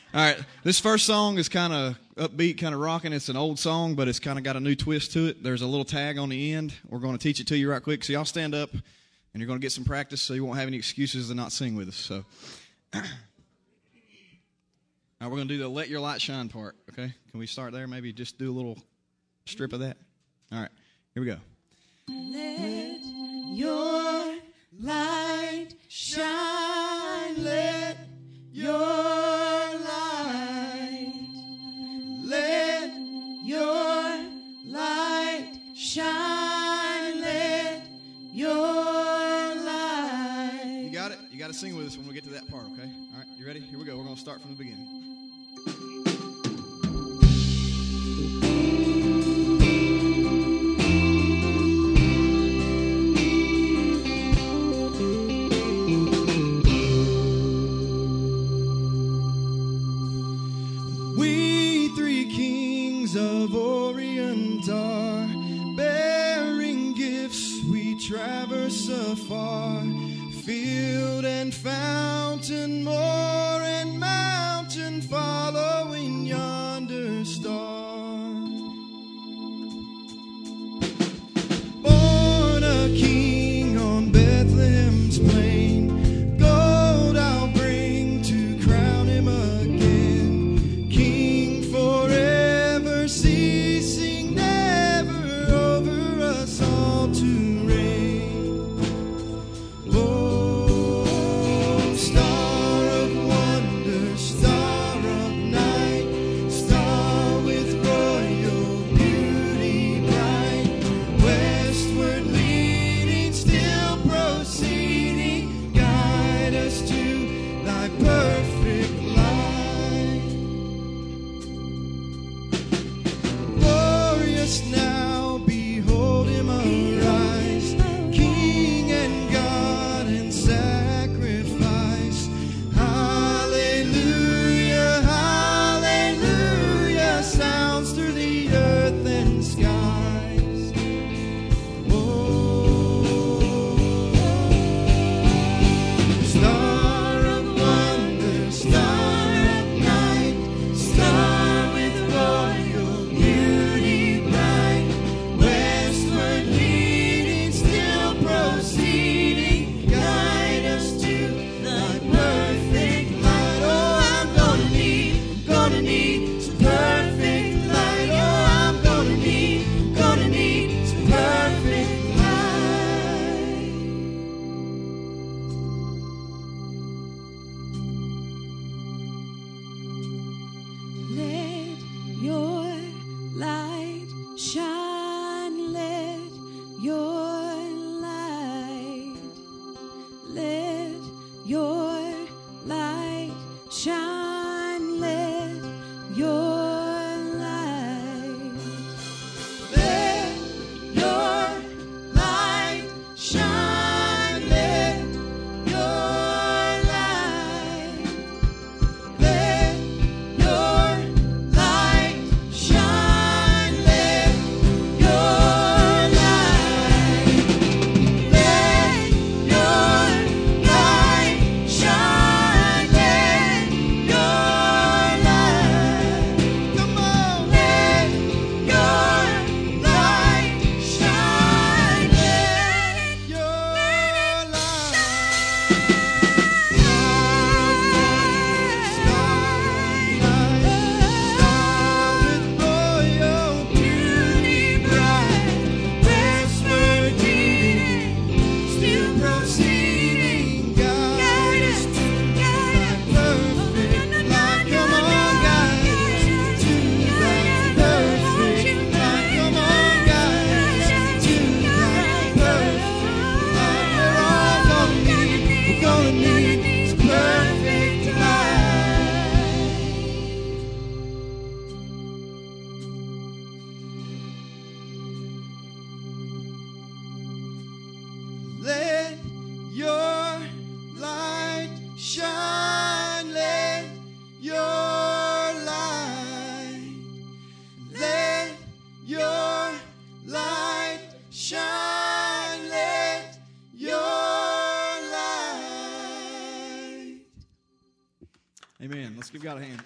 All right, this first song is kind of upbeat, kind of rocking. It's an old song, but it's kind of got a new twist to it. There's a little tag on the end. We're going to teach it to you right quick. So y'all stand up, and you're going to get some practice so you won't have any excuses to not sing with us. So, all right, we're going to do the Let Your Light Shine part, okay? Can we start there? Maybe just do a little strip of that? All right, here we go. Let your light shine, let your light shine, let your light. You got it? You got to sing with us when we get to that part, okay? All right, you ready? Here we go. We're going to start from the beginning. We three kings of Orient are bearing gifts, we traverse afar, field and fountain, moor and mountain, following yonder star. Born a king on Bethlehem's plain, gold I'll bring to crown him again, king forever, ceasing never, over us all to reign. Oh, star of one give God a hand.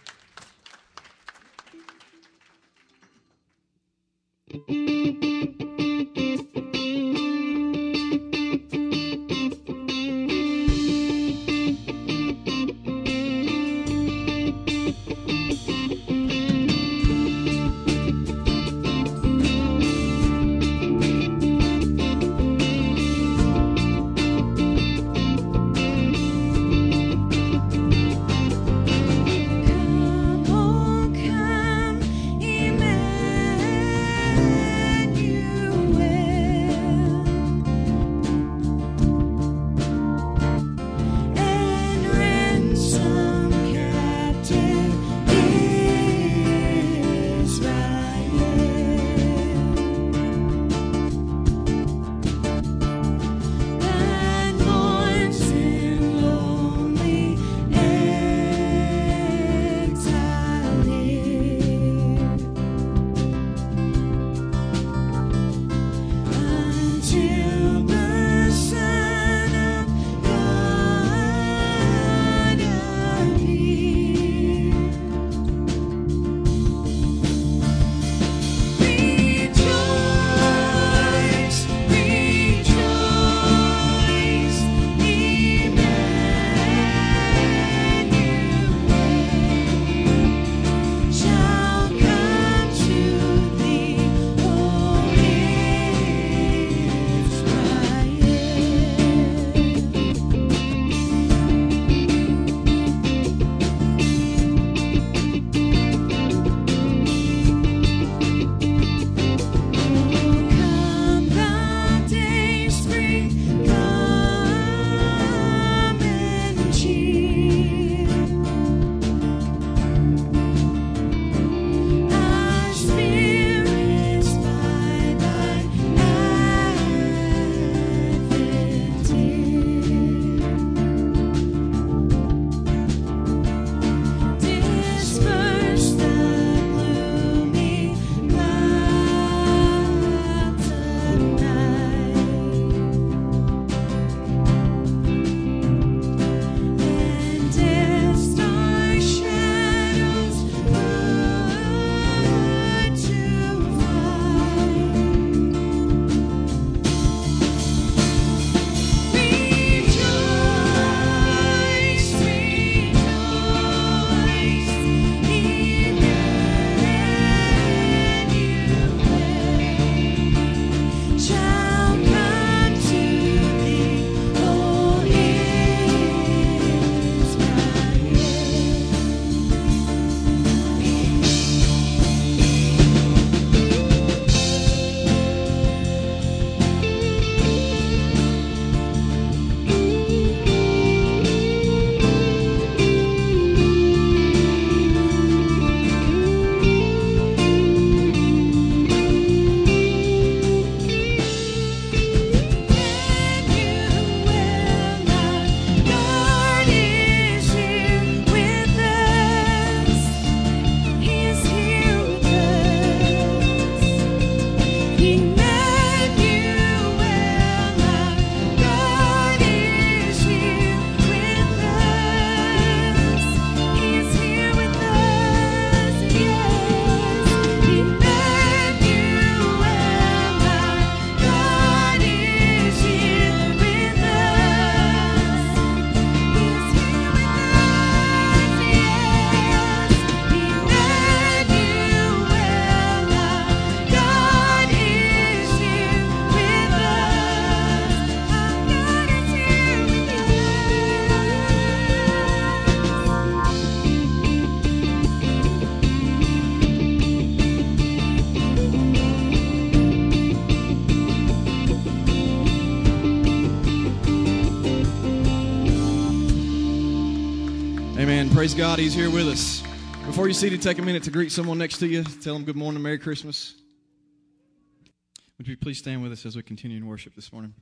Amen. Praise God, He's here with us. Before you're seated, take a minute to greet someone next to you. Tell them good morning, Merry Christmas. Would you please stand with us as we continue in worship this morning?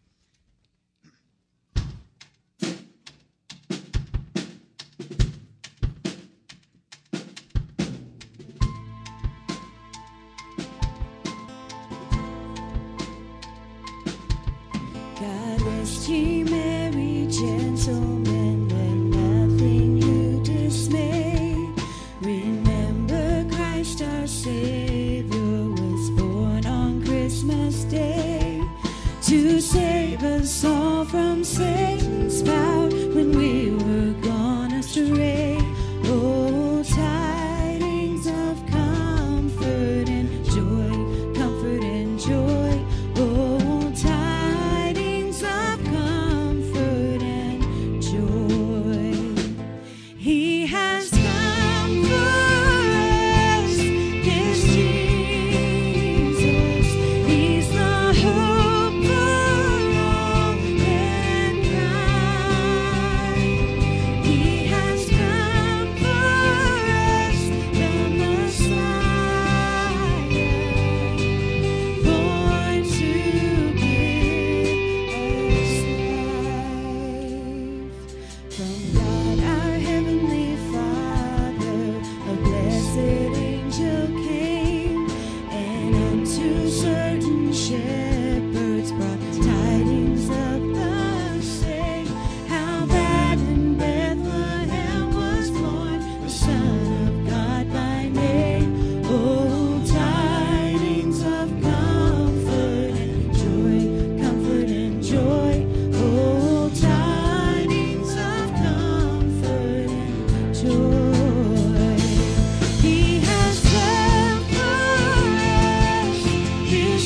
God rest ye merry gentlemen, let nothing you dismay. to save us all from Satan's power when we were gone astray. Oh, tidings of comfort and joy, comfort and joy. Oh, tidings of comfort and joy. He has come for us, this Jesus. He's the hope for all mankind. He has come for us, the Messiah, born to give us life. From God our Heavenly Father, a blessed angel came, and unto certain shepherds brought tidings of the same, how that in Bethlehem was born the Son of God by name. Oh, tidings of comfort and joy, comfort and joy. Oh, tidings of comfort and joy. He has come for us, this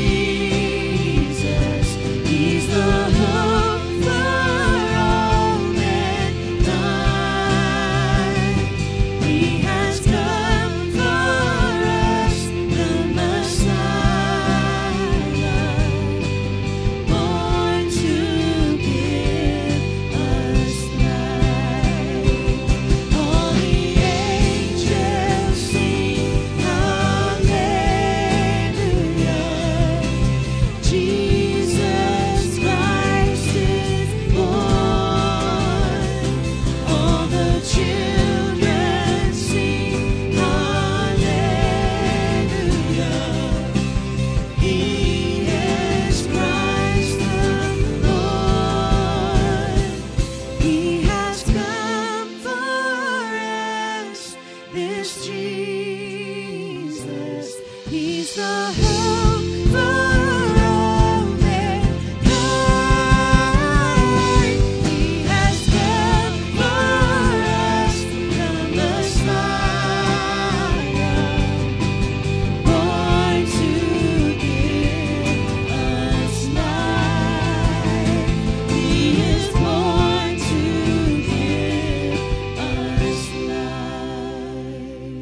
Jesus. He's the hope for all mankind. He has come for us, the Messiah, born to give us life. All the angels sing hallelujah. Jesus Christ is born. All the children sing hallelujah. He is Christ the Lord. He has come for us, this Jesus. He's the hope for all mankind. He has come for us, the Messiah, born to give us life. He is born to give us life.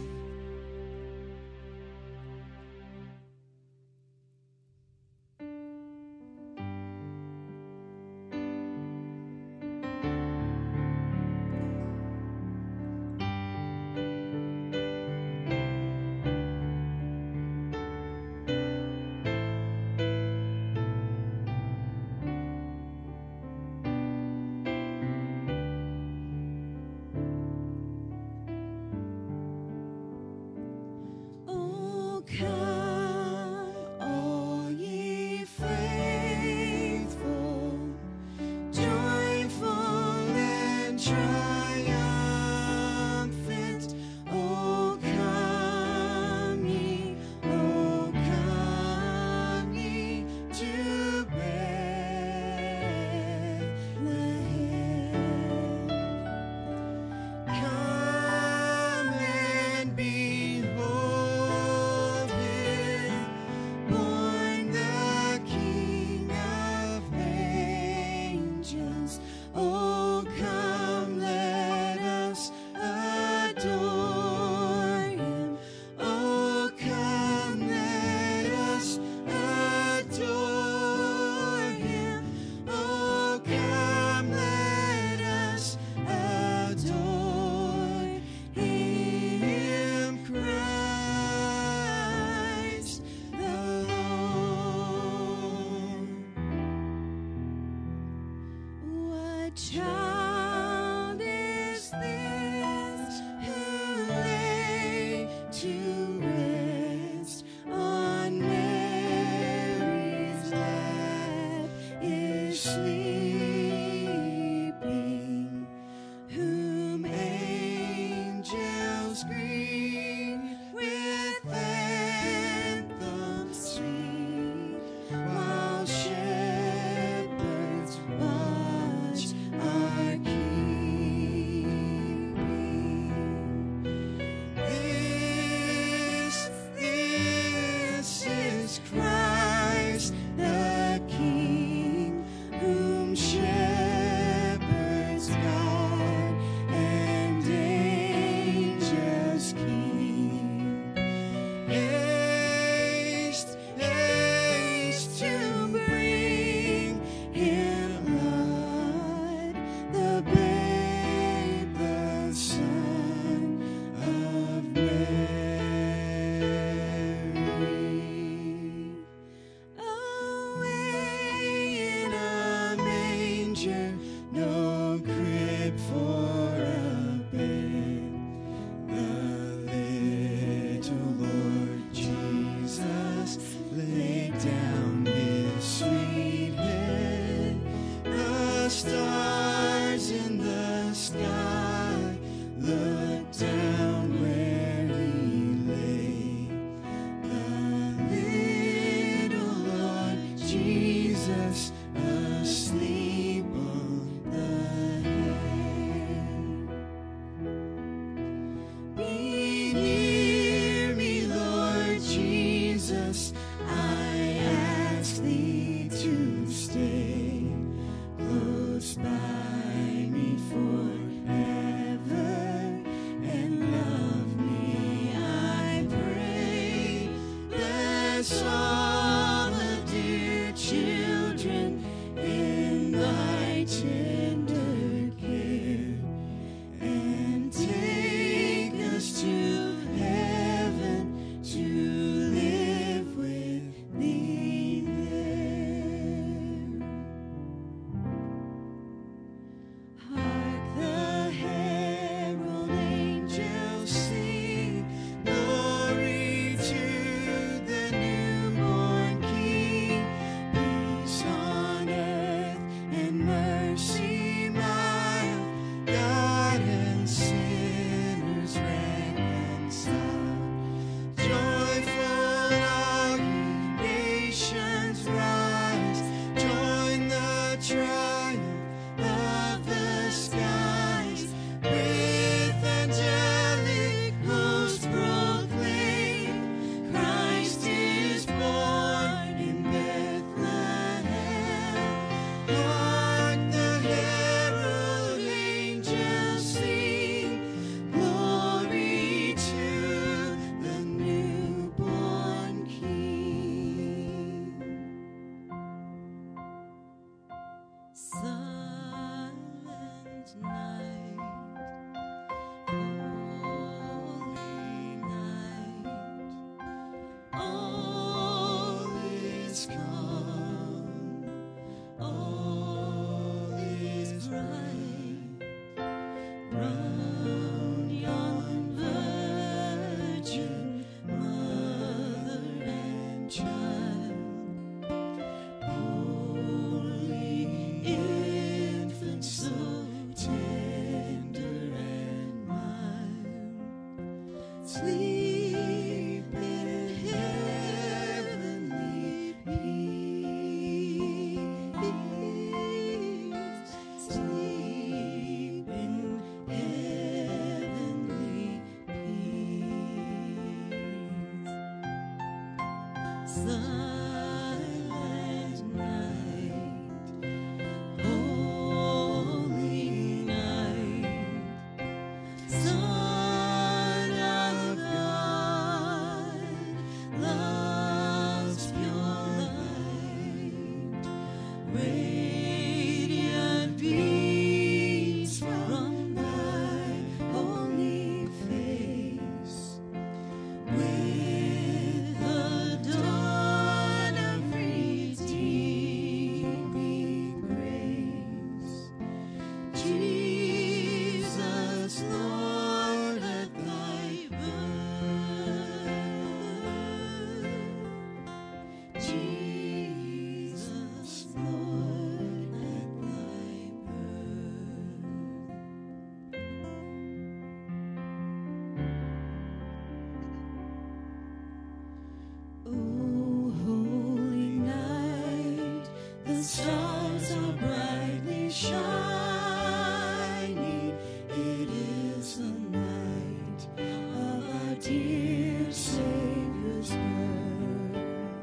Oh, come, all ye faithful, joyful and triumphant. Oh, come ye to Bethlehem. Come and behold him, born the King of angels. Oh, come, let us adore him. Oh, come, let us adore him. Oh, come, let us adore him, Christ the Lord. What child is this who lay to rest on Mary's lap is sleeping, whom angels greet with anthems sweet, while shepherds near me, Lord Jesus. I ask thee to stay close by me forever and love me, I pray. Bless all the dear children in thy tender care, and take us to heaven to live with thee there. Hark the herald angels sing, glory to the newborn King. Peace on earth and mercy mild, God and sinners reconciled. Joyful all ye nations rise, join the triumph of the skies. With angelic hosts proclaim, Christ is born in Bethlehem. Hark the herald angels sing, glory to the newborn King. Silent night, holy night, all is calm, all is bright. Round yon virgin, mother and child, holy infant, so tender and mild, sleep in heavenly peace, sleep in heavenly peace. Silent night, holy night, Son of God, love's pure light, radiant beams from thy holy face. With the dawn of redeeming grace, Jesus, Lord, at thy birth, Jesus, Lord, at thy birth. Oh, holy night, the stars are brightly shining. It is the night of our dear Savior's birth.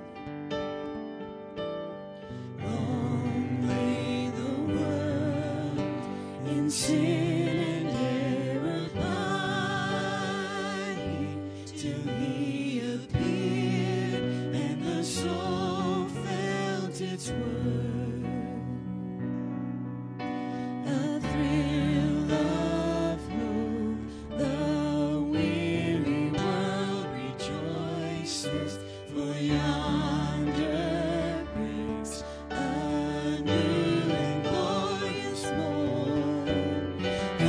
Long lay the world in sin and error pining, till he appeared and the soul felt its worth. A thrill of hope, the weary world rejoices, for yonder breaks a new and glorious morn.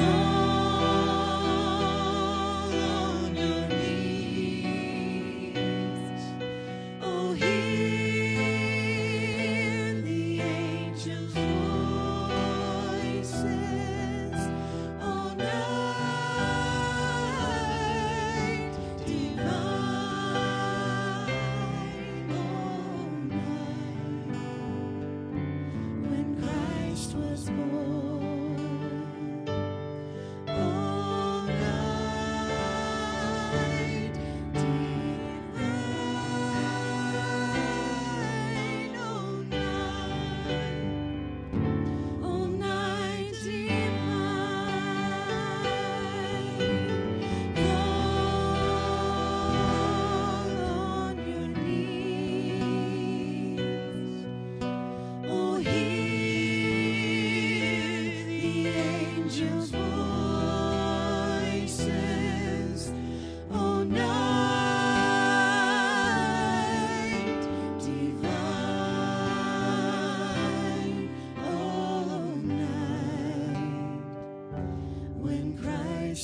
Fall on your knees. Oh, hear the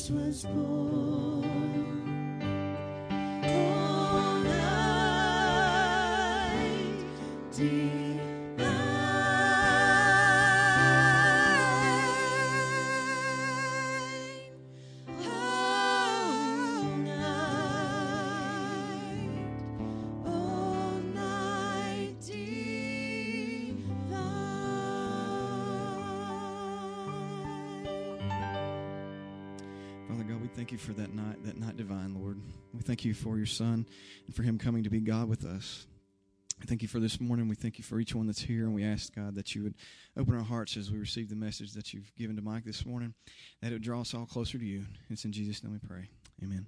Christ was born. All night divine. All night divine. Father God, we thank you for that night divine, Lord. We thank you for your Son and for him coming to be God with us. I thank you for this morning. We thank you for each one that's here, and we ask, God, that you would open our hearts as we receive the message that you've given to Mike this morning, that it would draw us all closer to you. It's in Jesus' name we pray. Amen.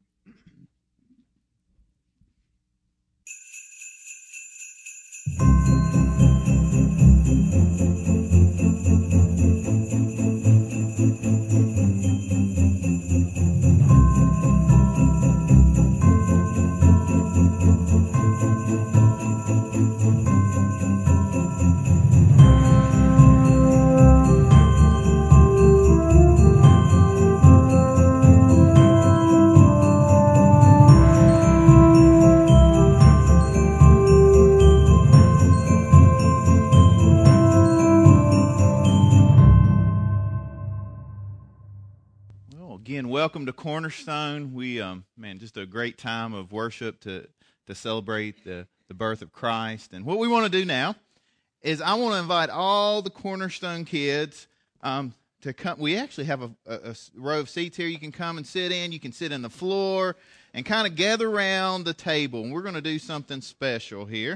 Welcome to Cornerstone. We, just a great time of worship to celebrate the birth of Christ. And what we want to do now is I want to invite all the Cornerstone kids to come. We actually have a row of seats here you can come and sit in. You can sit on the floor and kind of gather around the table. And we're going to do something special here.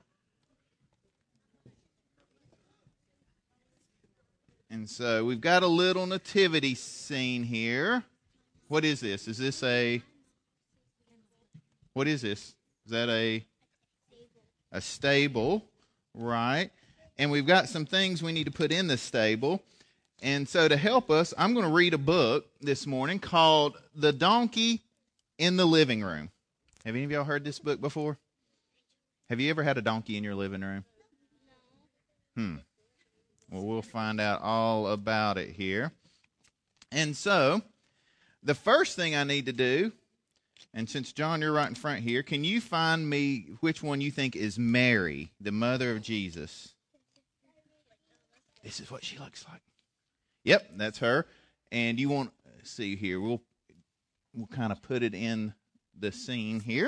And so we've got a little nativity scene here. What is this? Is this what is this? Is that a stable, right? And we've got some things we need to put in the stable. And so to help us, I'm going to read a book this morning called The Donkey in the Living Room. Have any of y'all heard this book before? Have you ever had a donkey in your living room? Well, we'll find out all about it here. And so, the first thing I need to do, and since John, you're right in front here, can you find me which one you think is Mary, the mother of Jesus? This is what she looks like. Yep, that's her. And you want to see here, we'll kind of put it in the scene here.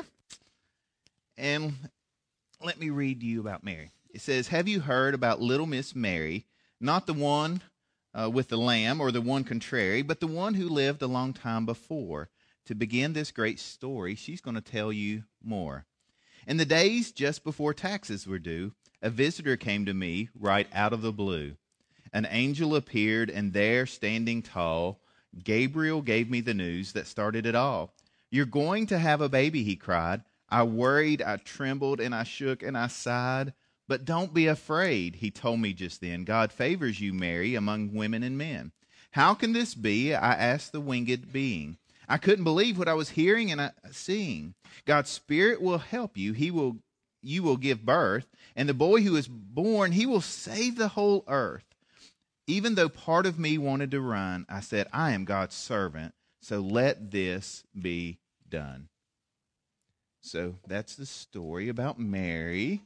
And let me read to you about Mary. It says, "Have you heard about little Miss Mary? Not the one with the lamb or the one contrary, but the one who lived a long time before. To begin this great story, she's going to tell you more. In the days just before taxes were due, a visitor came to me right out of the blue. An angel appeared, and there, standing tall, Gabriel gave me the news that started it all. 'You're going to have a baby,' he cried. I worried, I trembled, and I shook, and I sighed. 'But don't be afraid,' he told me just then. 'God favors you, Mary, among women and men.' 'How can this be?' I asked the winged being. I couldn't believe what I was hearing and seeing. 'God's Spirit will help you. You will give birth, and the boy who is born, he will save the whole earth.' Even though part of me wanted to run, I said, 'I am God's servant, so let this be done.'" So that's the story about Mary.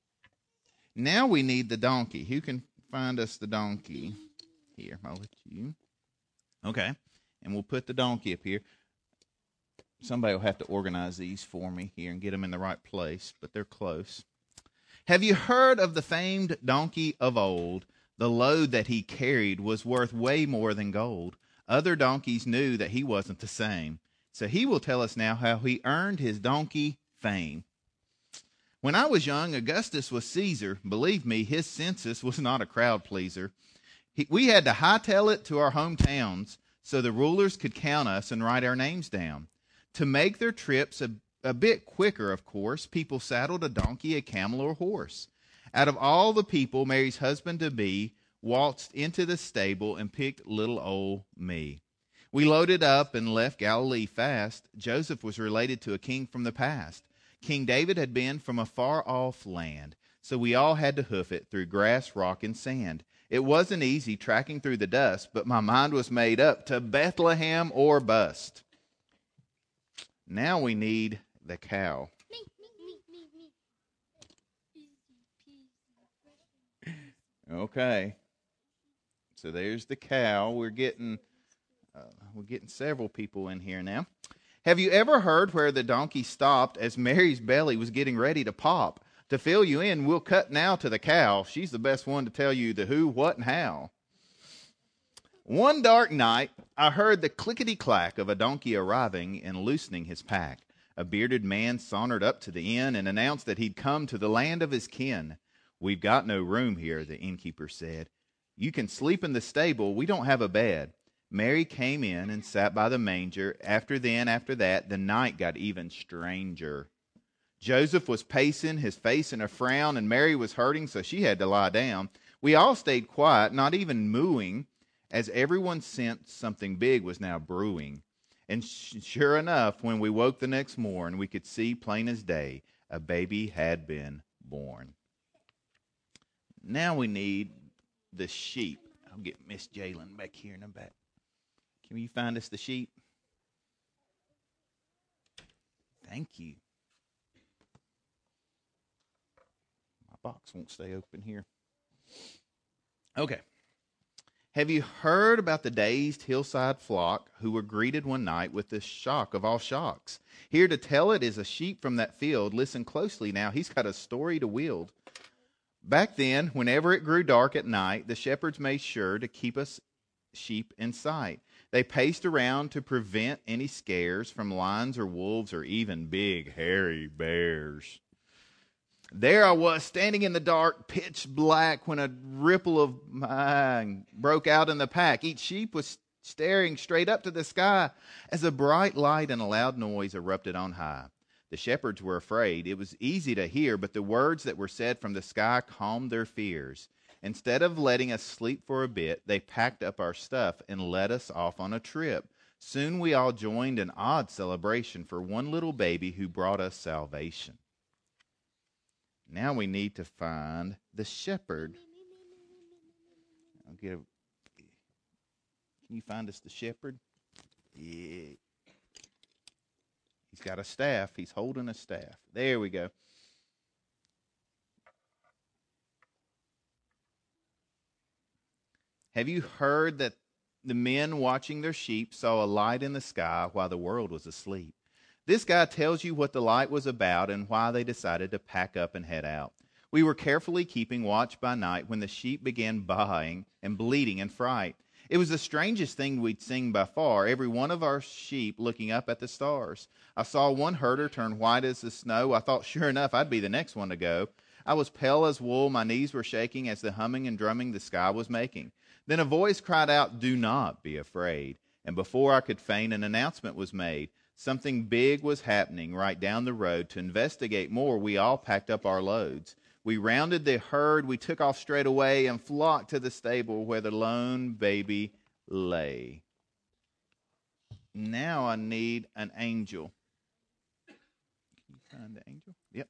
Now we need the donkey. Who can find us the donkey? Here, I'll let you. Okay, and we'll put the donkey up here. Somebody will have to organize these for me here and get them in the right place, but they're close. "Have you heard of the famed donkey of old? The load that he carried was worth way more than gold. Other donkeys knew that he wasn't the same. So he will tell us now how he earned his donkey fame. When I was young, Augustus was Caesar. Believe me, his census was not a crowd pleaser. We had to hightail it to our hometowns so the rulers could count us and write our names down. To make their trips a bit quicker, of course, people saddled a donkey, a camel, or a horse. Out of all the people, Mary's husband-to-be waltzed into the stable and picked little old me. We loaded up and left Galilee fast. Joseph was related to a king from the past. King David had been from a far-off land, so we all had to hoof it through grass, rock, and sand. It wasn't easy tracking through the dust, but my mind was made up to Bethlehem or bust. Now we need the cow. Okay. So there's the cow. We're getting several people in here now. Have you ever heard where the donkey stopped as Mary's belly was getting ready to pop? To fill you in, we'll cut now to the cow. She's the best one to tell you the who, what, and how. One dark night, I heard the clickety-clack of a donkey arriving and loosening his pack. A bearded man sauntered up to the inn and announced that he'd come to the land of his kin. "We've got no room here," the innkeeper said. "You can sleep in the stable. We don't have a bed." Mary came in and sat by the manger. After that, the night got even stranger. Joseph was pacing, his face in a frown, and Mary was hurting, so she had to lie down. We all stayed quiet, not even mooing, as everyone sensed something big was now brewing. And sure enough, when we woke the next morn, we could see plain as day, a baby had been born. Now we need the sheep. I'll get Miss Jalen back here in the back. Can you find us the sheep? Thank you. My box won't stay open here. Okay. Have you heard about the dazed hillside flock who were greeted one night with the shock of all shocks? Here to tell it is a sheep from that field. Listen closely now. He's got a story to wield. Back then, whenever it grew dark at night, the shepherds made sure to keep us sheep in sight. They paced around to prevent any scares from lions or wolves or even big, hairy bears. There I was, standing in the dark, pitch black, when a ripple of mine broke out in the pack. Each sheep was staring straight up to the sky as a bright light and a loud noise erupted on high. The shepherds were afraid. It was easy to hear, but the words that were said from the sky calmed their fears. Instead of letting us sleep for a bit, they packed up our stuff and led us off on a trip. Soon we all joined an odd celebration for one little baby who brought us salvation. Now we need to find the shepherd. Can you find us the shepherd? Yeah. He's got a staff. He's holding a staff. There we go. Have you heard that the men watching their sheep saw a light in the sky while the world was asleep? This guy tells you what the light was about and why they decided to pack up and head out. We were carefully keeping watch by night when the sheep began baaing and bleating in fright. It was the strangest thing we'd seen by far, every one of our sheep looking up at the stars. I saw one herder turn white as the snow. I thought sure enough I'd be the next one to go. I was pale as wool. My knees were shaking as the humming and drumming the sky was making. Then a voice cried out, "Do not be afraid." And before I could feign, an announcement was made. Something big was happening right down the road. To investigate more, we all packed up our loads. We rounded the herd, we took off straight away, and flocked to the stable where the lone baby lay. Now I need an angel. Can you find the angel? Yep.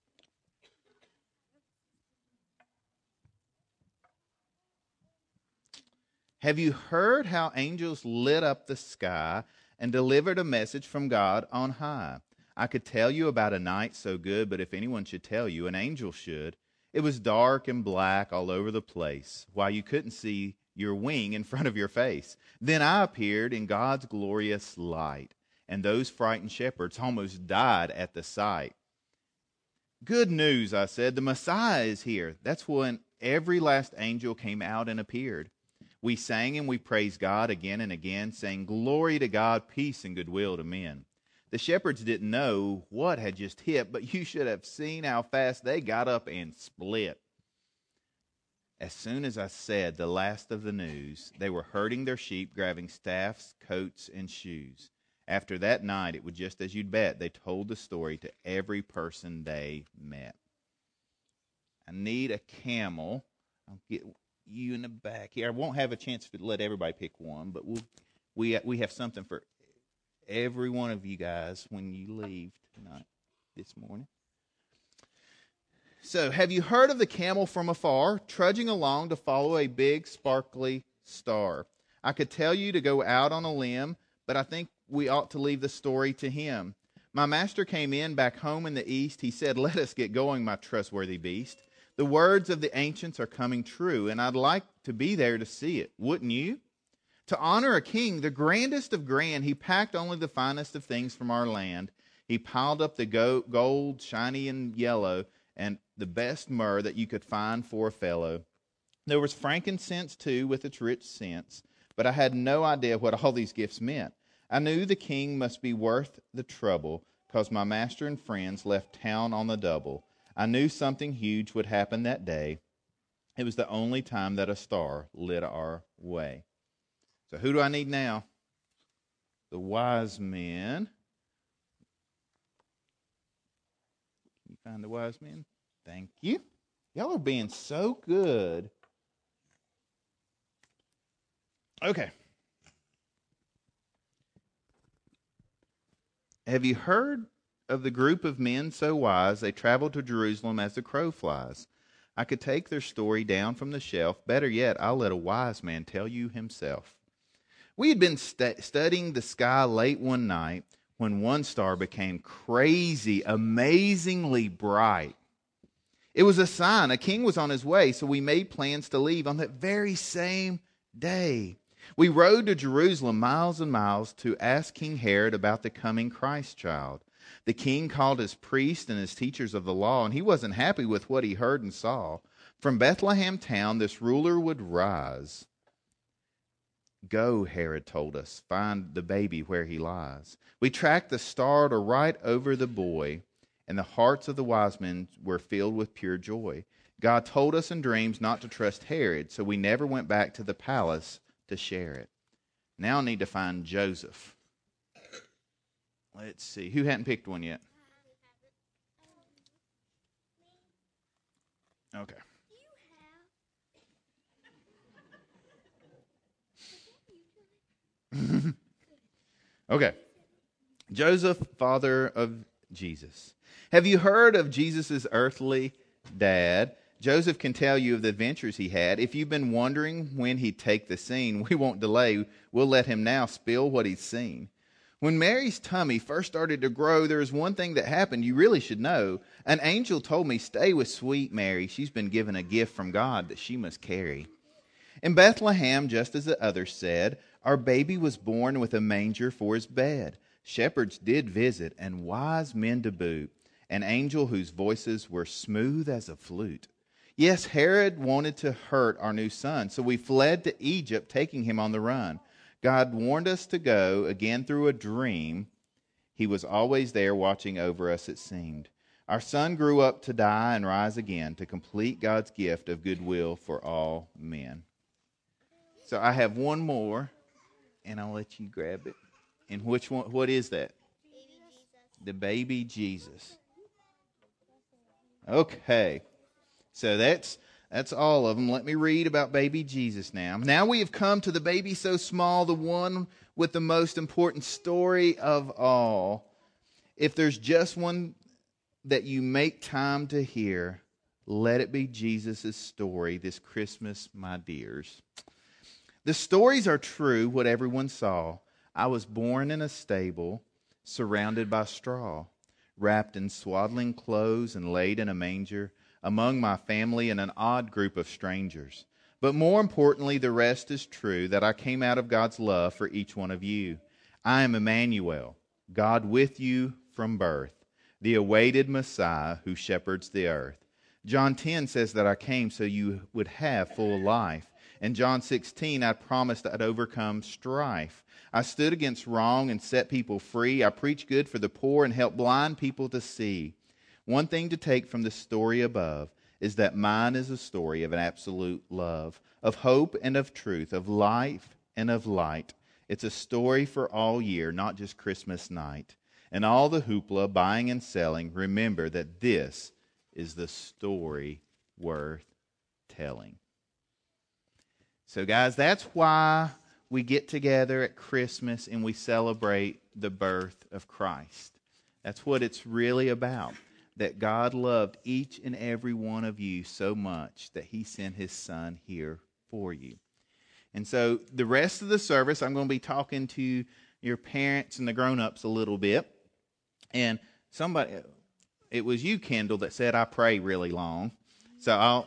Have you heard how angels lit up the sky and delivered a message from God on high? I could tell you about a night so good, but if anyone should tell you, an angel should. It was dark and black all over the place, while you couldn't see your wing in front of your face. Then I appeared in God's glorious light, and those frightened shepherds almost died at the sight. "Good news," I said, "the Messiah is here." That's when every last angel came out and appeared. We sang and we praised God again and again, saying, "Glory to God, peace and goodwill to men." The shepherds didn't know what had just hit, but you should have seen how fast they got up and split. As soon as I said the last of the news, they were herding their sheep, grabbing staffs, coats, and shoes. After that night, it was just as you'd bet. They told the story to every person they met. I need a camel. I'll get you in the back here. I won't have a chance to let everybody pick one, but we have something for every one of you guys when you leave tonight, this morning. So, have you heard of the camel from afar, trudging along to follow a big, sparkly star? I could tell you to go out on a limb, but I think we ought to leave the story to him. My master came in back home in the east. He said, "Let us get going, my trustworthy beast. The words of the ancients are coming true, and I'd like to be there to see it. Wouldn't you?" To honor a king, the grandest of grand, he packed only the finest of things from our land. He piled up the gold, shiny and yellow, and the best myrrh that you could find for a fellow. There was frankincense, too, with its rich scents, but I had no idea what all these gifts meant. I knew the king must be worth the trouble, 'cause my master and friends left town on the double. I knew something huge would happen that day. It was the only time that a star lit our way. So who do I need now? The wise men. Can you find the wise men? Thank you. Y'all are being so good. Okay. Have you heard of the group of men so wise they traveled to Jerusalem as the crow flies? I could take their story down from the shelf. Better yet, I'll let a wise man tell you himself. We had been studying the sky late one night when one star became crazy, amazingly bright. It was a sign a king was on his way, so we made plans to leave on that very same day. We rode to Jerusalem miles and miles to ask King Herod about the coming Christ child. The king called his priests and his teachers of the law, and he wasn't happy with what he heard and saw. From Bethlehem town, this ruler would rise. "Go," Herod told us, "find the baby where he lies." We tracked the star to right over the boy, and the hearts of the wise men were filled with pure joy. God told us in dreams not to trust Herod, so we never went back to the palace to share it. Now I need to find Joseph. Let's see. Who hadn't picked one yet? Okay. Okay. Joseph, father of Jesus. Have you heard of Jesus' earthly dad? Joseph can tell you of the adventures he had. If you've been wondering when he'd take the scene, we won't delay. We'll let him now spill what he's seen. When Mary's tummy first started to grow, there was one thing that happened you really should know. An angel told me, "Stay with sweet Mary. She's been given a gift from God that she must carry." In Bethlehem, just as the others said, our baby was born with a manger for his bed. Shepherds did visit, and wise men to boot, an angel whose voices were smooth as a flute. Yes, Herod wanted to hurt our new son, so we fled to Egypt, taking him on the run. God warned us to go, again through a dream. He was always there watching over us, it seemed. Our son grew up to die and rise again, to complete God's gift of goodwill for all men. So I have one more, and I'll let you grab it. And which one? What is that? Baby Jesus. The baby Jesus. Okay. So that's all of them. Let me read about baby Jesus now. Now we have come to the baby so small, the one with the most important story of all. If there's just one that you make time to hear, let it be Jesus' story this Christmas, my dears. The stories are true, what everyone saw. I was born in a stable, surrounded by straw, wrapped in swaddling clothes and laid in a manger, among my family and an odd group of strangers. But more importantly, the rest is true, that I came out of God's love for each one of you. I am Emmanuel, God with you from birth, the awaited Messiah who shepherds the earth. John 10 says that I came so you would have full life. In John 16, I promised I'd overcome strife. I stood against wrong and set people free. I preached good for the poor and helped blind people to see. One thing to take from the story above is that mine is a story of an absolute love, of hope and of truth, of life and of light. It's a story for all year, not just Christmas night. And all the hoopla, buying and selling, remember that this is the story worth telling. So guys, that's why we get together at Christmas and we celebrate the birth of Christ. That's what it's really about. that God loved each and every one of you so much that He sent His Son here for you. And so the rest of the service, I'm going to be talking to your parents and the grown-ups a little bit. And it was you, Kendall, that said I pray really long. So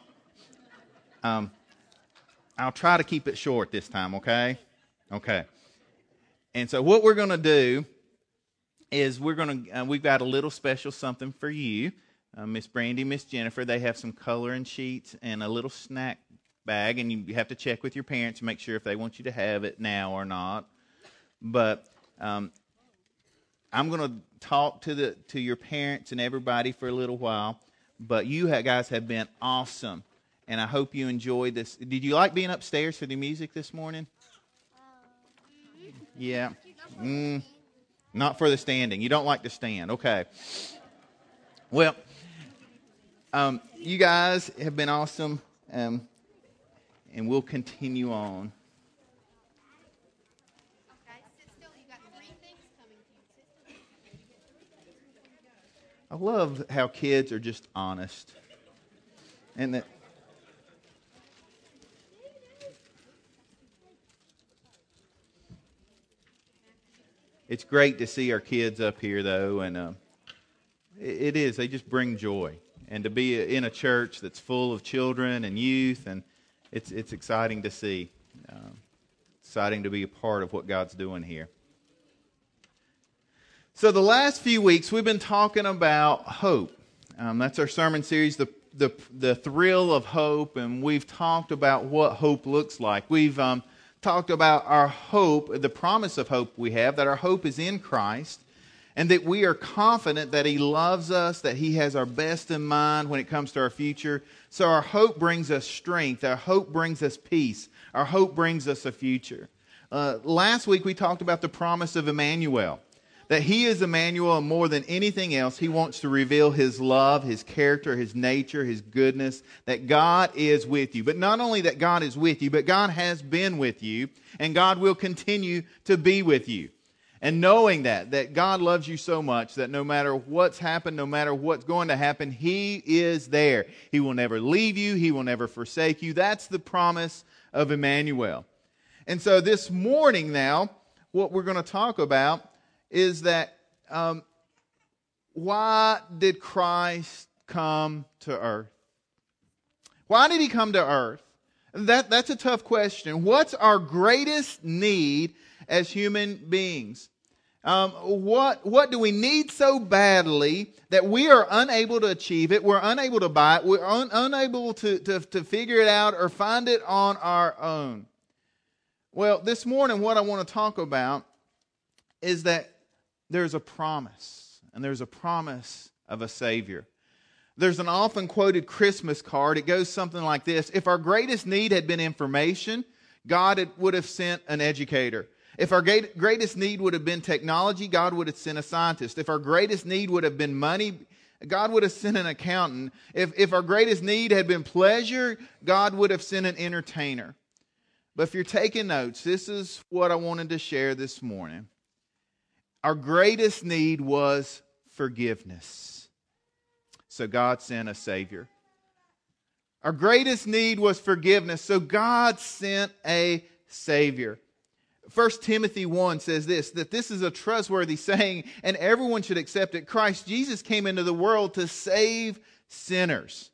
I'll try to keep it short this time, okay? Okay. And so what we're going to do is we've got a little special something for you. Miss Brandy, Miss Jennifer, they have some coloring sheets and a little snack bag, and you have to check with your parents to make sure if they want you to have it now or not. But I'm going to talk to your parents and everybody for a little while. But you guys have been awesome, and I hope you enjoyed this. Did you like being upstairs for the music this morning? Yeah. Not for the standing. You don't like to stand. Okay. Well, you guys have been awesome, and we'll continue on. I love how kids are just honest. And that it's great to see our kids up here, though, and it is. They just bring joy. And to be in a church that's full of children and youth, and it's exciting to see. Exciting to be a part of what God's doing here. So the last few weeks, we've been talking about hope. That's our sermon series, the thrill of hope, and we've talked about what hope looks like. We've talked about our hope, the promise of hope we have, that our hope is in Christ, and that we are confident that He loves us, that He has our best in mind when it comes to our future. So our hope brings us strength. Our hope brings us peace. Our hope brings us a future. Last week, we talked about the promise of Emmanuel. That He is Emmanuel, and more than anything else, He wants to reveal His love, His character, His nature, His goodness, that God is with you. But not only that God is with you, but God has been with you, and God will continue to be with you. And knowing that God loves you so much that no matter what's happened, no matter what's going to happen, He is there. He will never leave you. He will never forsake you. That's the promise of Emmanuel. And so this morning now, what we're going to talk about is that why did Christ come to earth? Why did He come to earth? That's a tough question. What's our greatest need as human beings? What do we need so badly that we are unable to achieve it? We're unable to buy it. We're unable to figure it out or find it on our own. Well, this morning what I want to talk about is that there's a promise, and there's a promise of a Savior. There's an often quoted Christmas card. It goes something like this: if our greatest need had been information, God would have sent an educator. If our greatest need would have been technology, God would have sent a scientist. If our greatest need would have been money, God would have sent an accountant. If our greatest need had been pleasure, God would have sent an entertainer. But if you're taking notes, this is what I wanted to share this morning. Our greatest need was forgiveness. So God sent a Savior. Our greatest need was forgiveness. So God sent a Savior. 1 Timothy 1 says that this is a trustworthy saying, and everyone should accept it. Christ Jesus came into the world to save sinners.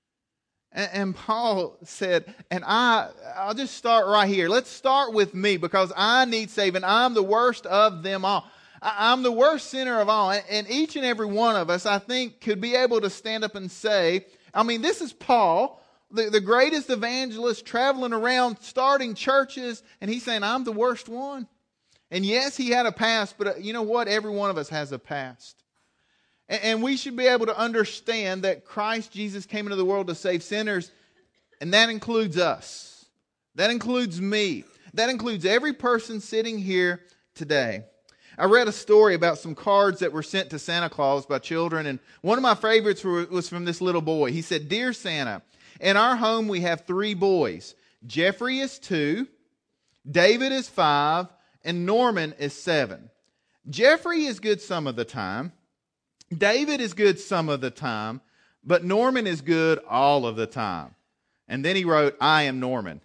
And Paul said, and I'll just start right here. Let's start with me, because I need saving. I'm the worst of them all. I'm the worst sinner of all. And each and every one of us, I think, could be able to stand up and say, I mean, this is Paul, the greatest evangelist, traveling around starting churches, and he's saying, I'm the worst one. And yes, he had a past, but you know what? Every one of us has a past. And we should be able to understand that Christ Jesus came into the world to save sinners, and that includes us. That includes me. That includes every person sitting here today. I read a story about some cards that were sent to Santa Claus by children, and one of my favorites was from this little boy. He said, "Dear Santa, in our home we have 3 boys. Jeffrey is 2, David is 5, and Norman is 7. Jeffrey is good some of the time. David is good some of the time, but Norman is good all of the time. And then he wrote, I am Norman.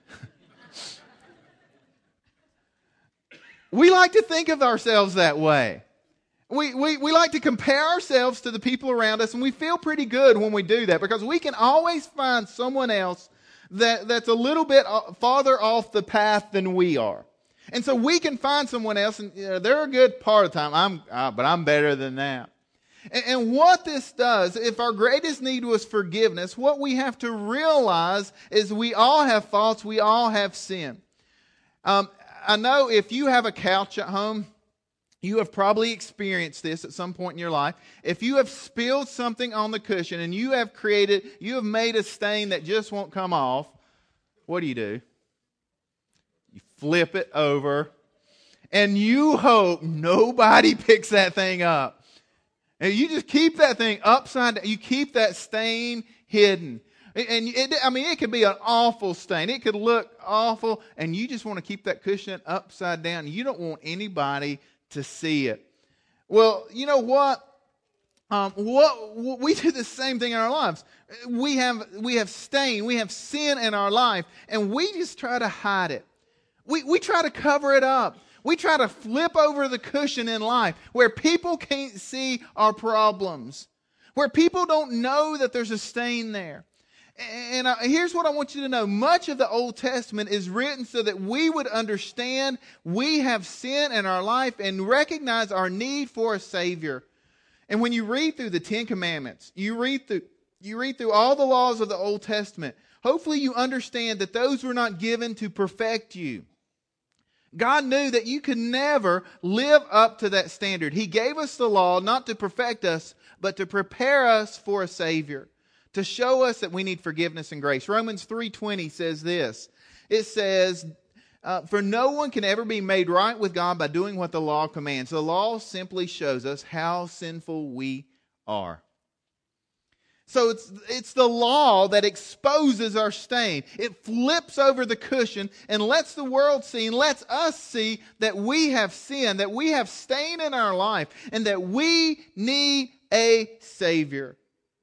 We like to think of ourselves that way. We like to compare ourselves to the people around us, and we feel pretty good when we do that because we can always find someone else that's a little bit farther off the path than we are. And so we can find someone else, and they're a good part of the time, but I'm better than that. And what this does, if our greatest need was forgiveness, what we have to realize is we all have faults, we all have sin. I know if you have a couch at home, you have probably experienced this at some point in your life. If you have spilled something on the cushion and you have made a stain that just won't come off, what do? You flip it over and you hope nobody picks that thing up. And you just keep that thing upside down. You keep that stain hidden. And it could be an awful stain. It could look awful, and you just want to keep that cushion upside down. You don't want anybody to see it. Well, you know what? We do the same thing in our lives. We have stain, we have sin in our life, and we just try to hide it. We try to cover it up. We try to flip over the cushion in life where people can't see our problems, where people don't know that there's a stain there. And here's what I want you to know. Much of the Old Testament is written so that we would understand we have sin in our life and recognize our need for a Savior. And when you read through the Ten Commandments, you read through all the laws of the Old Testament, hopefully you understand that those were not given to perfect you. God knew that you could never live up to that standard. He gave us the law not to perfect us, but to prepare us for a Savior, to show us that we need forgiveness and grace. Romans 3:20 says this. It says, for no one can ever be made right with God by doing what the law commands. The law simply shows us how sinful we are. So it's the law that exposes our stain. It flips over the cushion and lets the world see and lets us see that we have sin, that we have stain in our life, and that we need a Savior.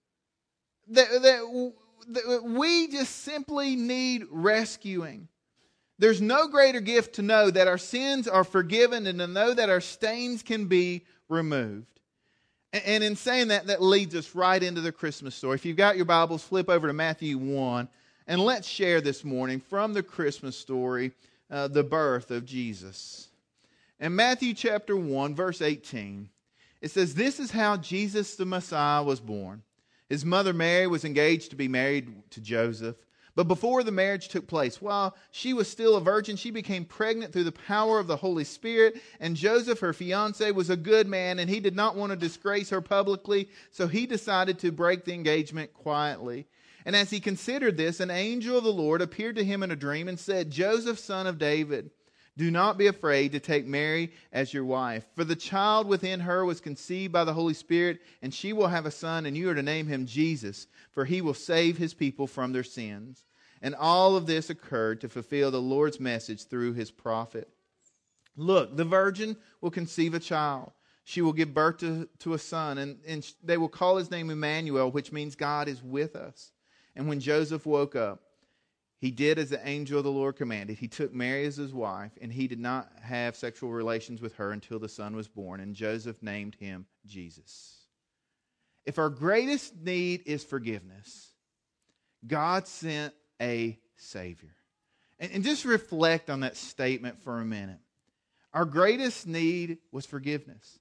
That we just simply need rescuing. There's no greater gift to know that our sins are forgiven and to know that our stains can be removed. And in saying that, that leads us right into the Christmas story. If you've got your Bibles, flip over to Matthew 1, and let's share this morning from the Christmas story, the birth of Jesus. In Matthew chapter 1, verse 18, it says, this is how Jesus the Messiah was born. His mother Mary was engaged to be married to Joseph. But before the marriage took place, while she was still a virgin, she became pregnant through the power of the Holy Spirit. And Joseph, her fiancé, was a good man, and he did not want to disgrace her publicly, so he decided to break the engagement quietly. And as he considered this, an angel of the Lord appeared to him in a dream and said, Joseph, son of David, do not be afraid to take Mary as your wife, for the child within her was conceived by the Holy Spirit, and she will have a son, and you are to name him Jesus, for he will save his people from their sins. And all of this occurred to fulfill the Lord's message through his prophet. Look, the virgin will conceive a child. She will give birth to a son, and they will call his name Emmanuel, which means God is with us. And when Joseph woke up, he did as the angel of the Lord commanded. He took Mary as his wife, and he did not have sexual relations with her until the son was born, and Joseph named him Jesus. If our greatest need is forgiveness, God sent a Savior. And just reflect on that statement for a minute. Our greatest need was forgiveness.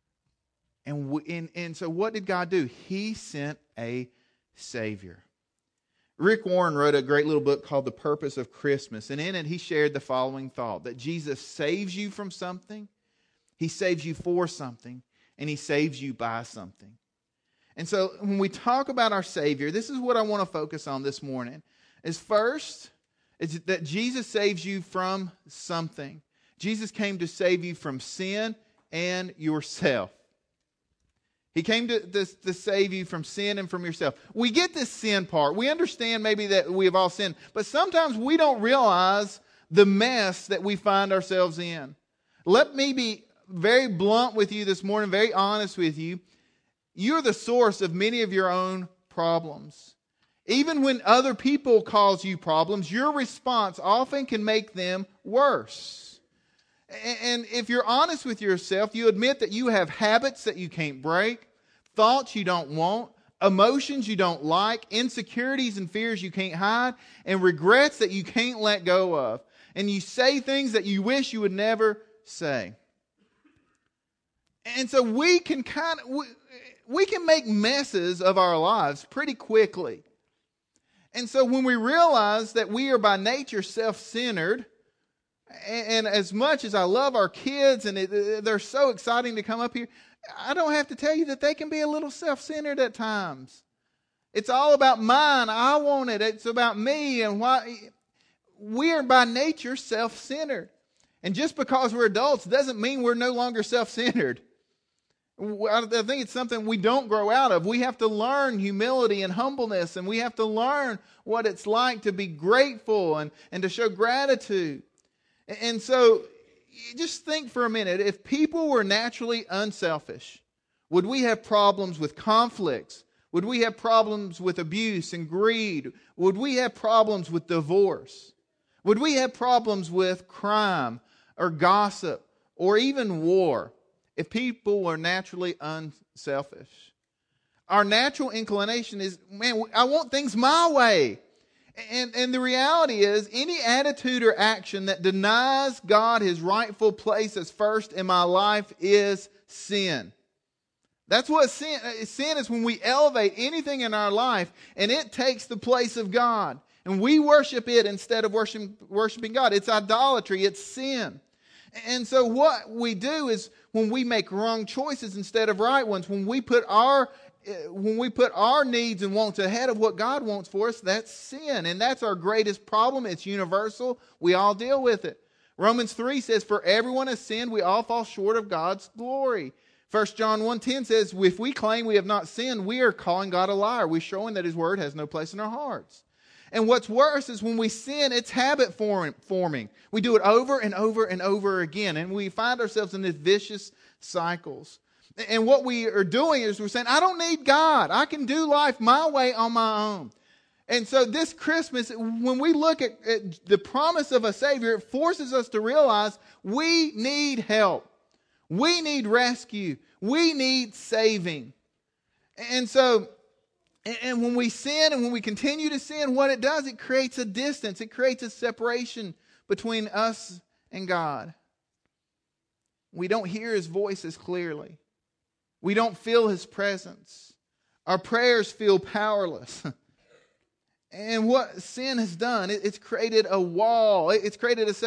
And so what did God do? He sent a Savior. Rick Warren wrote a great little book called The Purpose of Christmas. And in it, he shared the following thought, that Jesus saves you from something, he saves you for something, and he saves you by something. And so when we talk about our Savior, this is what I want to focus on this morning. Is first, is that Jesus saves you from something. Jesus came to save you from sin and yourself. He came to save you from sin and from yourself. We get this sin part. We understand maybe that we have all sinned, but sometimes we don't realize the mess that we find ourselves in. Let me be very blunt with you this morning, very honest with you. You're the source of many of your own problems. Even when other people cause you problems, your response often can make them worse. And if you're honest with yourself, you admit that you have habits that you can't break, thoughts you don't want, emotions you don't like, insecurities and fears you can't hide, and regrets that you can't let go of. And you say things that you wish you would never say. And so we can make messes of our lives pretty quickly. And so when we realize that we are by nature self-centered, and as much as I love our kids and they're so exciting to come up here, I don't have to tell you that they can be a little self-centered at times. It's all about mine. I want it. It's about me and why. We are by nature self-centered. And just because we're adults doesn't mean we're no longer self-centered. I think it's something we don't grow out of. We have to learn humility and humbleness, and we have to learn what it's like to be grateful and to show gratitude. And so just think for a minute, if people were naturally unselfish, would we have problems with conflicts? Would we have problems with abuse and greed? Would we have problems with divorce? Would we have problems with crime or gossip or even war if people were naturally unselfish? Our natural inclination is, man, I want things my way. And the reality is, any attitude or action that denies God His rightful place as first in my life is sin. That's what sin is, when we elevate anything in our life and it takes the place of God. And we worship it instead of worshiping God. It's idolatry. It's sin. And so what we do is, when we make wrong choices instead of right ones, when we put our needs and wants ahead of what God wants for us, that's sin. And that's our greatest problem. It's universal. We all deal with it. Romans 3 says, for everyone has sinned, we all fall short of God's glory. 1 John 1:10 says, if we claim we have not sinned, we are calling God a liar. We're showing that His word has no place in our hearts. And what's worse is when we sin, it's habit forming. We do it over and over and over again. And we find ourselves in these vicious cycles. And what we are doing is we're saying, I don't need God. I can do life my way on my own. And so this Christmas, when we look at the promise of a Savior, it forces us to realize we need help. We need rescue. We need saving. And so, and when we sin and when we continue to sin, what it does, it creates a distance. It creates a separation between us and God. We don't hear His voice as clearly. We don't feel His presence. Our prayers feel powerless. And what sin has done, it's created a wall. It's created a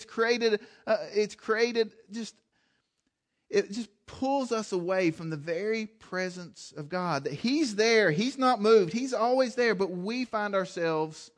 it just pulls us away from the very presence of God. That He's there. He's not moved. He's always there. But we just find ourselves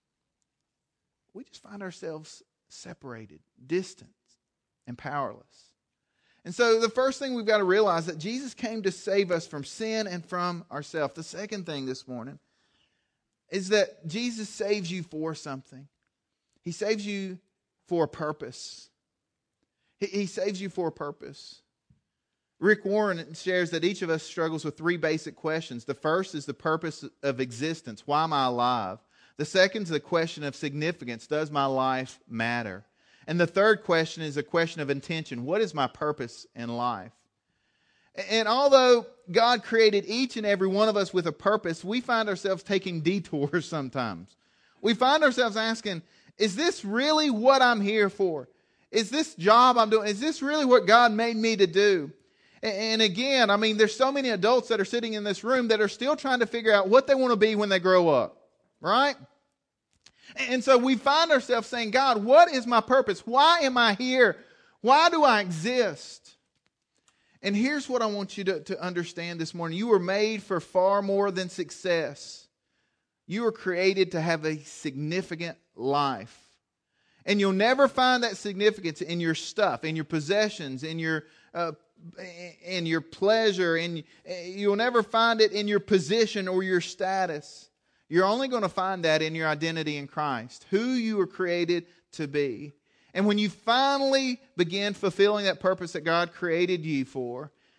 separated, distant, and powerless. And so the first thing we've got to realize that Jesus came to save us from sin and from ourselves. The second thing this morning is that Jesus saves you for something. He saves you for a purpose. He saves you for a purpose. Rick Warren shares that each of us struggles with three basic questions. The first is the purpose of existence. Why am I alive? The second is the question of significance. Does my life matter? And the third question is a question of intention. What is my purpose in life? And although God created each and every one of us with a purpose, we find ourselves taking detours sometimes. We find ourselves asking, is this really what I'm here for? Is this job I'm doing, is this really what God made me to do? And again, I mean, there's so many adults that are sitting in this room that are still trying to figure out what they want to be when they grow up, right? And so we find ourselves saying, God, what is my purpose? Why am I here? Why do I exist? And here's what I want you to understand this morning. You were made for far more than success. You were created to have a significant life. And you'll never find that significance in your stuff, in your possessions, in your pleasure. And you'll never find it in your position or your status. You're only going to find that in your identity in Christ, who you were created to be. And when you finally begin fulfilling that purpose that God created you for,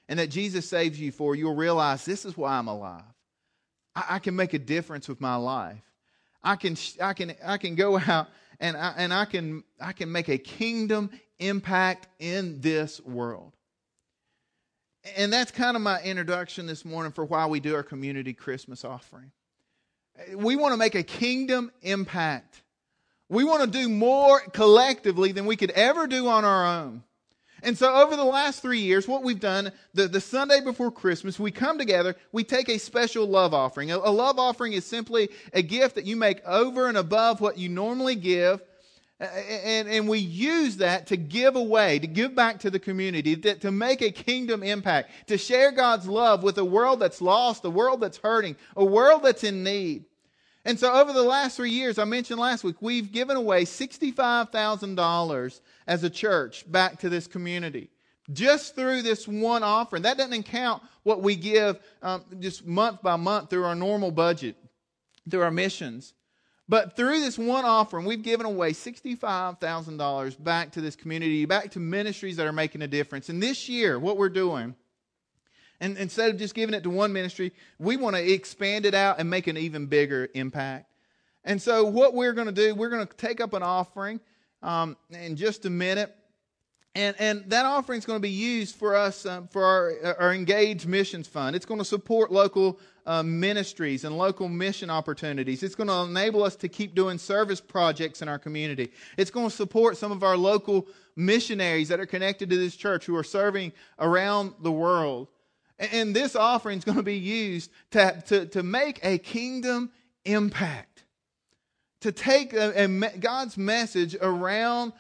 and that Jesus saves you for, you'll realize this is why I'm alive. I can make a difference with my life. I can go out and I can make a kingdom impact in this world. And that's kind of my introduction this morning for why we do our community Christmas offering. We want to make a kingdom impact. We want to do more collectively than we could ever do on our own. And so over the last 3 years, what we've done, the Sunday before Christmas, we come together, we take a special love offering. A love offering is simply a gift that you make over and above what you normally give. And we use that to give away, to give back to the community, to make a kingdom impact, to share God's love with a world that's lost, a world that's hurting, a world that's in need. And so over the last 3 years, I mentioned last week, we've given away $65,000 as a church back to this community. Just through this one offering. That doesn't count what we give just month by month through our normal budget, through our missions. But through this one offering, we've given away $65,000 back to this community, back to ministries that are making a difference. And this year, what we're doing, and instead of just giving it to one ministry, we want to expand it out and make an even bigger impact. And so what we're going to do, we're going to take up an offering in just a minute. And that offering is going to be used for us, for our Engage Missions Fund. It's going to support local ministries and local mission opportunities. It's going to enable us to keep doing service projects in our community. It's going to support some of our local missionaries that are connected to this church who are serving around the world. And this offering is going to be used to make a kingdom impact, to take God's message around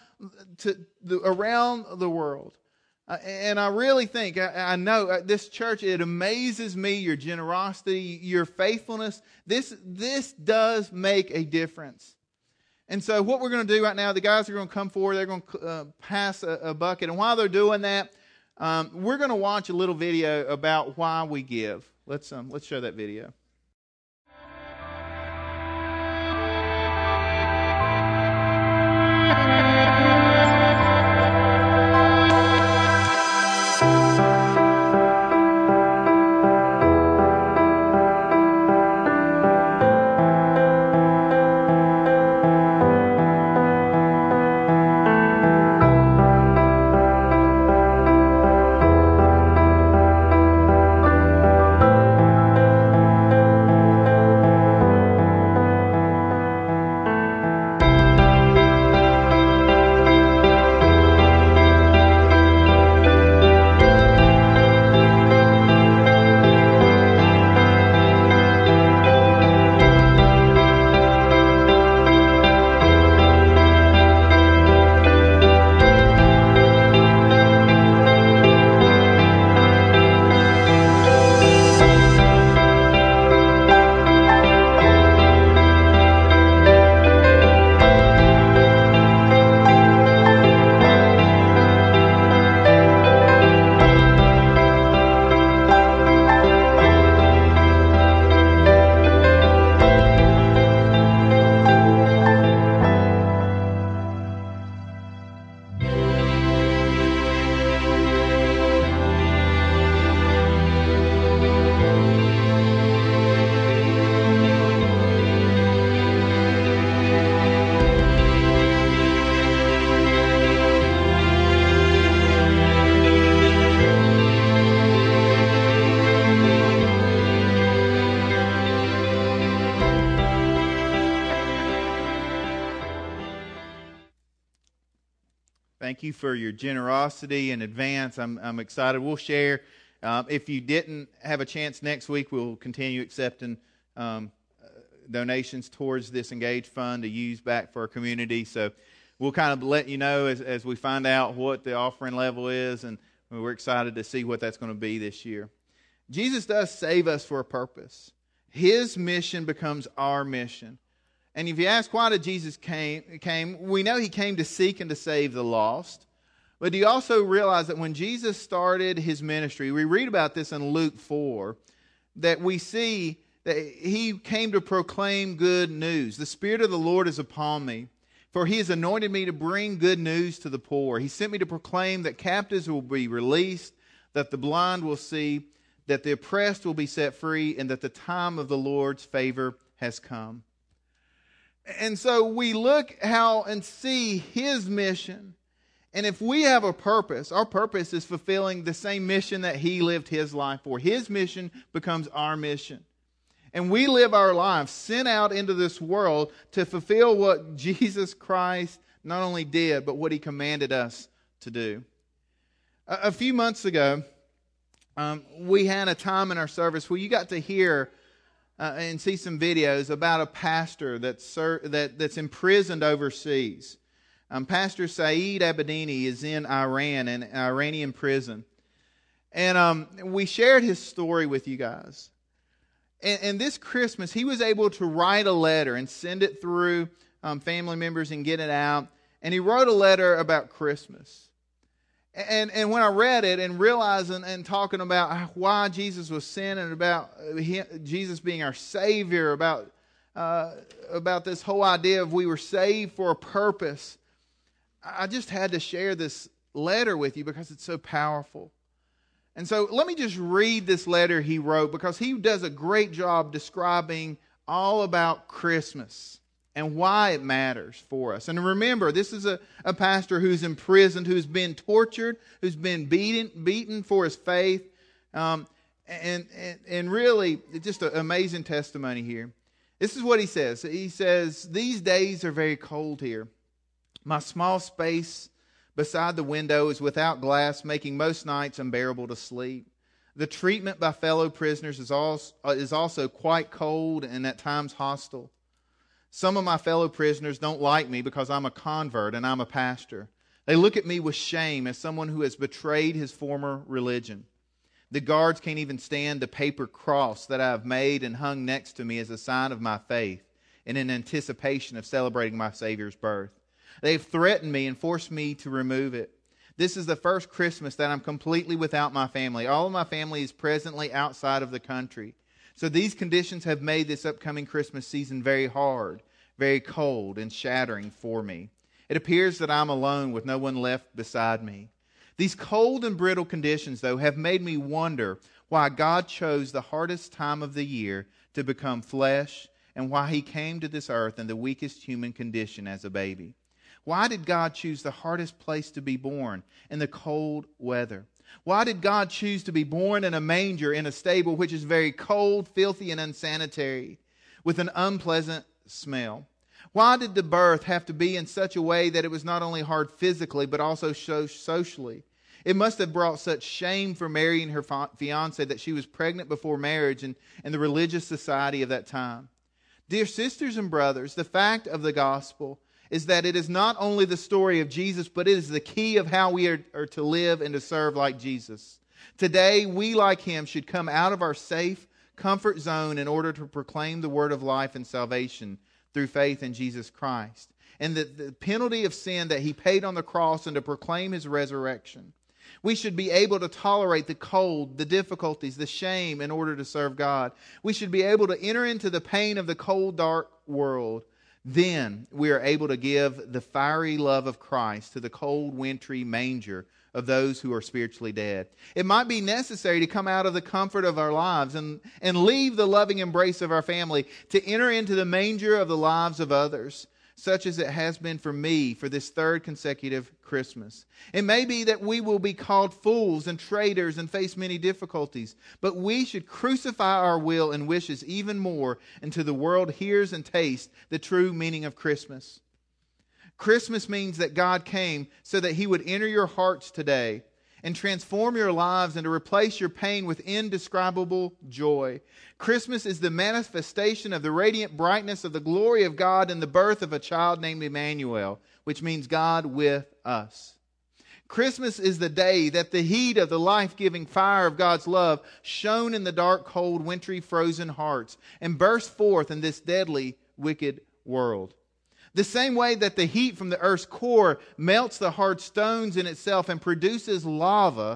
the world. And I really think, I know this church, it amazes me, your generosity, your faithfulness. This does make a difference. And so what we're going to do right now, the guys are going to come forward, they're going to pass a bucket. And while they're doing that, we're going to watch a little video about why we give. Let's show that video. Thank you for your generosity in advance. I'm excited. We'll share. If you didn't have a chance next week, we'll continue accepting donations towards this Engage Fund to use back for our community. So we'll kind of let you know as we find out what the offering level is, and we're excited to see what that's going to be this year. Jesus does save us for a purpose. His mission becomes our mission. And if you ask why did Jesus came, we know he came to seek and to save the lost. But do you also realize that when Jesus started his ministry, we read about this in Luke 4, that we see that he came to proclaim good news. The Spirit of the Lord is upon me, for he has anointed me to bring good news to the poor. He sent me to proclaim that captives will be released, that the blind will see, that the oppressed will be set free, and that the time of the Lord's favor has come. And so we look how and see His mission. And if we have a purpose, our purpose is fulfilling the same mission that He lived His life for. His mission becomes our mission. And we live our lives sent out into this world to fulfill what Jesus Christ not only did, but what He commanded us to do. A few months ago, we had a time in our service where you got to hear and see some videos about a pastor that's imprisoned overseas. Pastor Saeed Abedini is in Iran, in an Iranian prison. And we shared his story with you guys. And this Christmas, he was able to write a letter and send it through family members and get it out. And he wrote a letter about Christmas. And when I read it and realizing and talking about why Jesus was sent and about Jesus being our Savior, about this whole idea of we were saved for a purpose, I just had to share this letter with you because it's so powerful. And so let me just read this letter he wrote, because he does a great job describing all about Christmas and why it matters for us. And remember, this is a pastor who's imprisoned, who's been tortured, who's been beaten for his faith. And really, it's just an amazing testimony here. This is what he says. He says, "These days are very cold here. My small space beside the window is without glass, making most nights unbearable to sleep. The treatment by fellow prisoners is also quite cold and at times hostile. Some of my fellow prisoners don't like me because I'm a convert and I'm a pastor. They look at me with shame as someone who has betrayed his former religion. The guards can't even stand the paper cross that I have made and hung next to me as a sign of my faith and in anticipation of celebrating my Savior's birth. They have threatened me and forced me to remove it. This is the first Christmas that I'm completely without my family. All of my family is presently outside of the country. So these conditions have made this upcoming Christmas season very hard, very cold, and shattering for me. It appears that I'm alone with no one left beside me. These cold and brittle conditions, though, have made me wonder why God chose the hardest time of the year to become flesh and why He came to this earth in the weakest human condition as a baby. Why did God choose the hardest place to be born, in the cold weather? Why did God choose to be born in a manger in a stable which is very cold, filthy, and unsanitary, with an unpleasant smell? Why did the birth have to be in such a way that it was not only hard physically, but also socially? It must have brought such shame for Mary and her fiancé that she was pregnant before marriage and the religious society of that time. Dear sisters and brothers, the fact of the gospel is that it is not only the story of Jesus, but it is the key of how we are to live and to serve like Jesus. Today, we, like Him, should come out of our safe comfort zone in order to proclaim the word of life and salvation through faith in Jesus Christ, and the penalty of sin that He paid on the cross, and to proclaim His resurrection. We should be able to tolerate the cold, the difficulties, the shame in order to serve God. We should be able to enter into the pain of the cold, dark world. Then we are able to give the fiery love of Christ to the cold, wintry manger of those who are spiritually dead. It might be necessary to come out of the comfort of our lives and leave the loving embrace of our family to enter into the manger of the lives of others, such as it has been for me for this third consecutive Christmas. It may be that we will be called fools and traitors and face many difficulties, but we should crucify our will and wishes even more until the world hears and tastes the true meaning of Christmas. Christmas means that God came so that He would enter your hearts today and transform your lives and to replace your pain with indescribable joy. Christmas is the manifestation of the radiant brightness of the glory of God in the birth of a child named Emmanuel, which means God with us. Christmas is the day that the heat of the life-giving fire of God's love shone in the dark, cold, wintry, frozen hearts and burst forth in this deadly, wicked world. The same way that the heat from the earth's core melts the hard stones in itself and produces lava,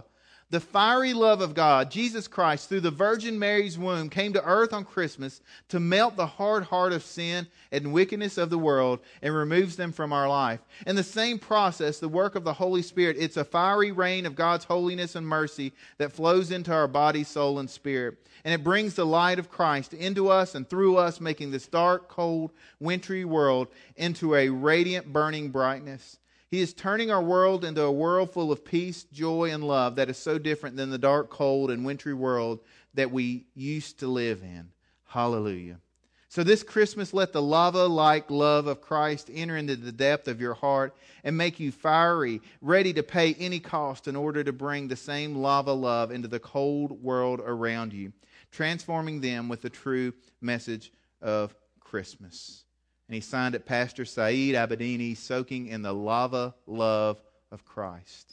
The fiery love of God, Jesus Christ, through the Virgin Mary's womb, came to earth on Christmas to melt the hard heart of sin and wickedness of the world and removes them from our life. In the same process, the work of the Holy Spirit, it's a fiery rain of God's holiness and mercy that flows into our body, soul, and spirit. And it brings the light of Christ into us and through us, making this dark, cold, wintry world into a radiant, burning brightness. He is turning our world into a world full of peace, joy, and love that is so different than the dark, cold, and wintry world that we used to live in. Hallelujah. So this Christmas, let the lava-like love of Christ enter into the depth of your heart and make you fiery, ready to pay any cost in order to bring the same lava love into the cold world around you, transforming them with the true message of Christmas. And he signed it, Pastor Saeed Abedini, soaking in the lava love of Christ.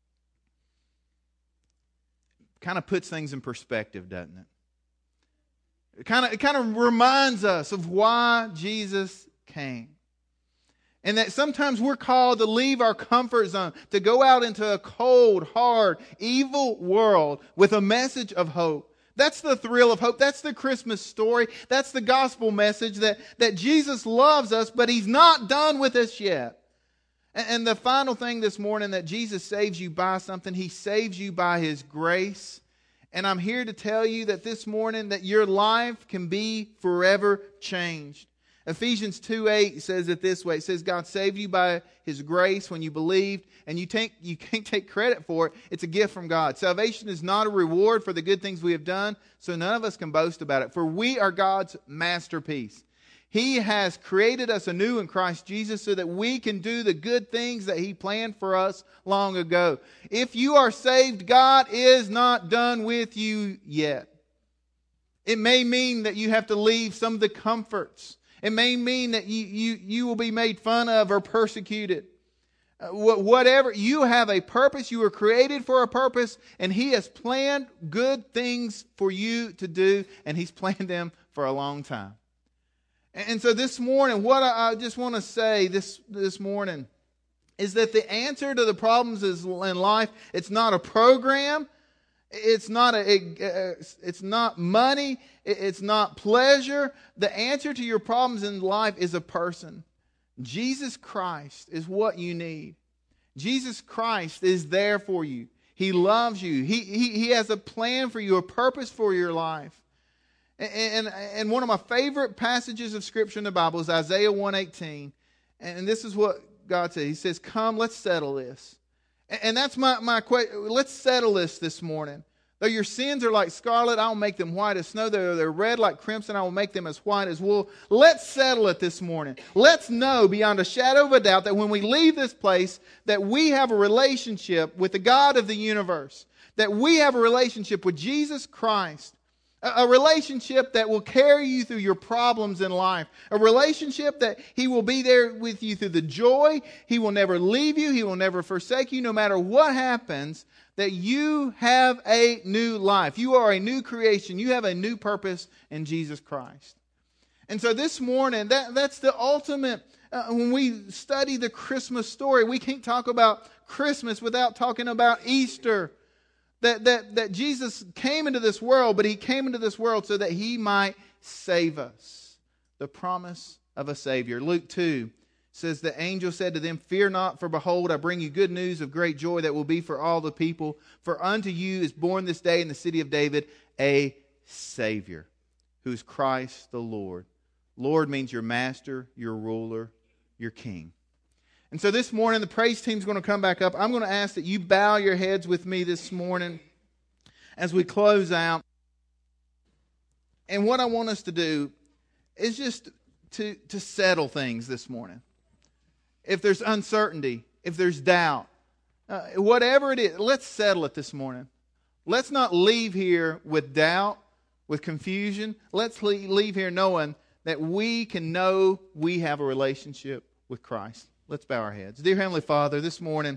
Kind of puts things in perspective, doesn't it? It kind of reminds us of why Jesus came. And that sometimes we're called to leave our comfort zone, to go out into a cold, hard, evil world with a message of hope. That's the thrill of hope. That's the Christmas story. That's the gospel message that Jesus loves us, but He's not done with us yet. And the final thing this morning, that Jesus saves you by something. He saves you by His grace. And I'm here to tell you that this morning that your life can be forever changed. Ephesians 2:8 says it this way. It says, God saved you by His grace when you believed, and you can't take credit for it. It's a gift from God. Salvation is not a reward for the good things we have done, so none of us can boast about it. For we are God's masterpiece. He has created us anew in Christ Jesus so that we can do the good things that He planned for us long ago. If you are saved, God is not done with you yet. It may mean that you have to leave some of the comforts. It may mean that you will be made fun of or persecuted. Whatever, you have a purpose. You were created for a purpose, and He has planned good things for you to do, and He's planned them for a long time. And so this morning, what I just want to say this morning is that the answer to the problems in life, it's not a program. It's not money. It's not pleasure. The answer to your problems in life is a person. Jesus Christ is what you need. Jesus Christ is there for you. He loves you. He has a plan for you, a purpose for your life. And one of my favorite passages of Scripture in the Bible is Isaiah 1:18. And this is what God says. He says, come, let's settle this. And that's my question. Let's settle this morning. Though your sins are like scarlet, I will make them white as snow. Though they're red like crimson, I will make them as white as wool. Let's settle it this morning. Let's know beyond a shadow of a doubt that when we leave this place, that we have a relationship with the God of the universe. That we have a relationship with Jesus Christ. A relationship that will carry you through your problems in life. A relationship that He will be there with you through the joy. He will never leave you. He will never forsake you. No matter what happens, that you have a new life. You are a new creation. You have a new purpose in Jesus Christ. And so this morning, that's the ultimate. When we study the Christmas story, we can't talk about Christmas without talking about Easter. That Jesus came into this world, but He came into this world so that He might save us. The promise of a Savior. Luke 2 says, the angel said to them, fear not, for behold, I bring you good news of great joy that will be for all the people. For unto you is born this day in the city of David a Savior, who is Christ the Lord. Lord means your master, your ruler, your king. And so this morning, the praise team's going to come back up. I'm going to ask that you bow your heads with me this morning as we close out. And what I want us to do is just to settle things this morning. If there's uncertainty, if there's doubt, whatever it is, let's settle it this morning. Let's not leave here with doubt, with confusion. Let's leave here knowing that we can know we have a relationship with Christ. Let's bow our heads. Dear Heavenly Father, this morning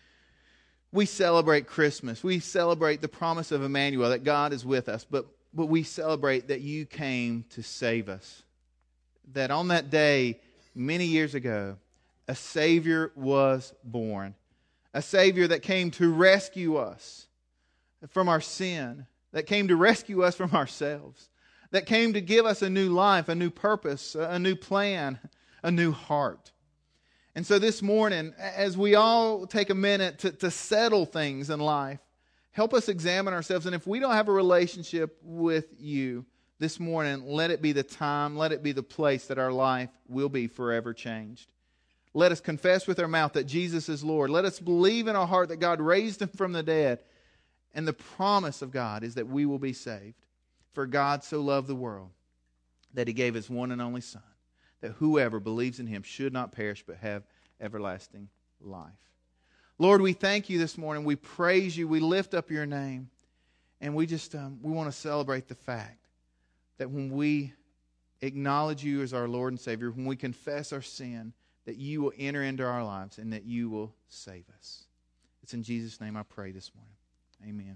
we celebrate Christmas. We celebrate the promise of Emmanuel, that God is with us. But we celebrate that you came to save us. That on that day, many years ago, a Savior was born. A Savior that came to rescue us. from our sin, that came to rescue us from ourselves, that came to give us a new life, a new purpose, a new plan, a new heart. And so this morning, as we all take a minute to settle things in life, help us examine ourselves. And if we don't have a relationship with you this morning, let it be the time, let it be the place that our life will be forever changed. Let us confess with our mouth that Jesus is Lord. Let us believe in our heart that God raised Him from the dead. And the promise of God is that we will be saved. For God so loved the world that He gave His one and only Son, that whoever believes in Him should not perish but have everlasting life. Lord, we thank You this morning. We praise You. We lift up Your name. And we just we want to celebrate the fact that when we acknowledge You as our Lord and Savior, when we confess our sin, that You will enter into our lives and that You will save us. It's in Jesus' name I pray this morning. Amen.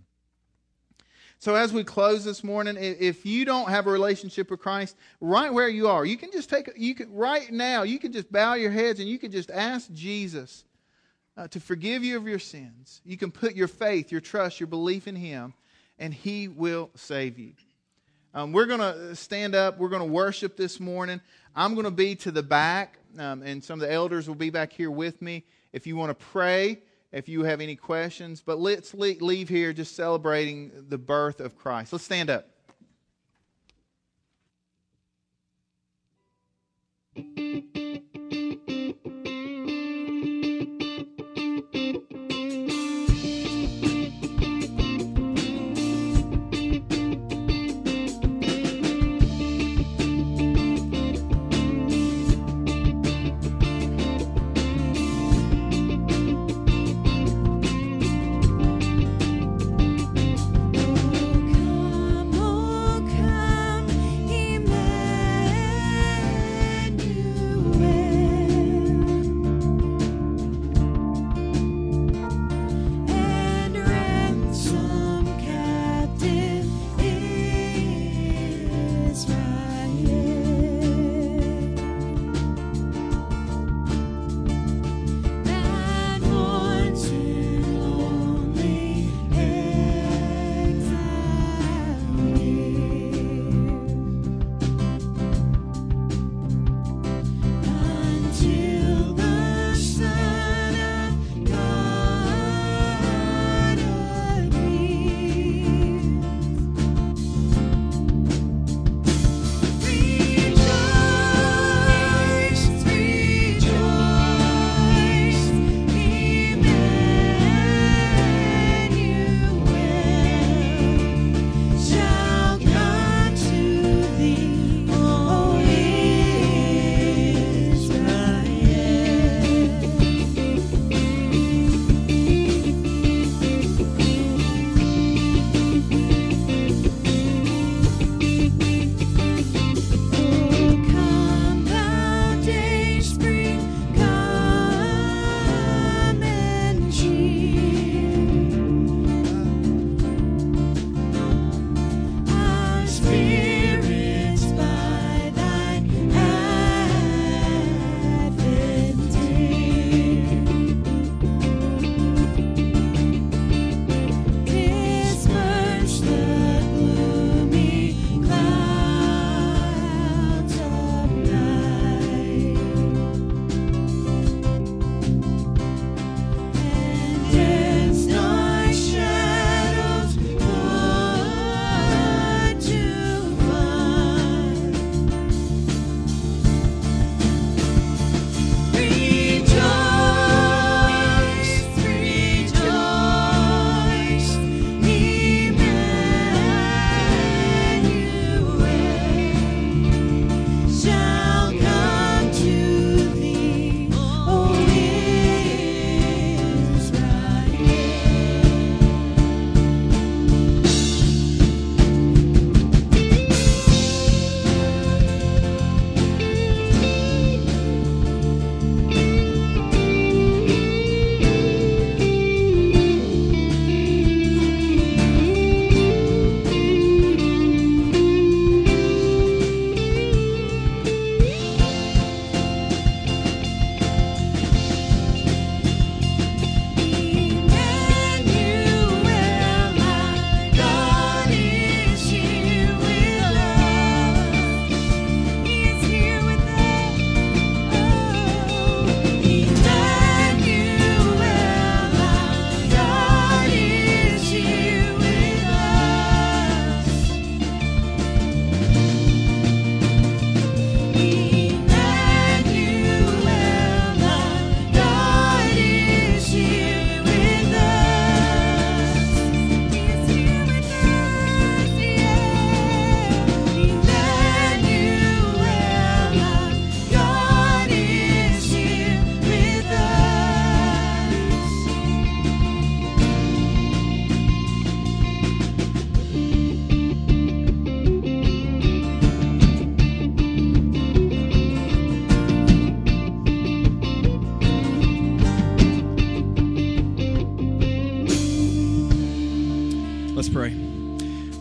So as we close this morning, if you don't have a relationship with Christ, right where you are, you can just right now, you can just bow your heads and you can just ask Jesus to forgive you of your sins. You can put your faith, your trust, your belief in Him, and He will save you. We're going to stand up. We're going to worship this morning. I'm going to be to the back, and some of the elders will be back here with me. If you want to pray, if you have any questions, but let's leave here just celebrating the birth of Christ. Let's stand up. Come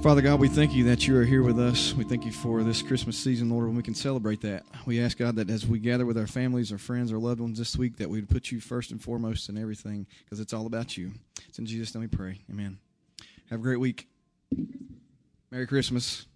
Father God, we thank you that you are here with us. We thank you for this Christmas season, Lord, when we can celebrate that. We ask, God, that as we gather with our families, our friends, our loved ones this week, that we would put you first and foremost in everything, because it's all about you. It's in Jesus' name we pray. Amen. Have a great week. Merry Christmas.